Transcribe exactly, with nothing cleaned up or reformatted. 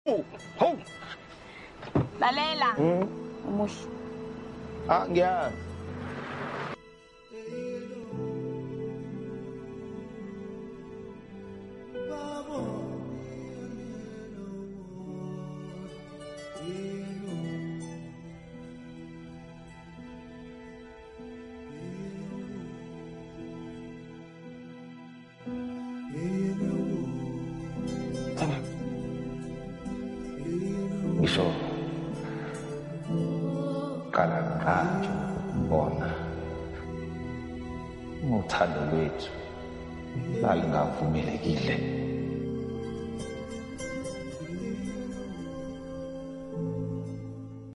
Oh, ho. Lalela. Mhm. Umuhle. Ah, ngiyazi. Ngisho qala kanje ukubona uthando lwethu lalingavumelekile.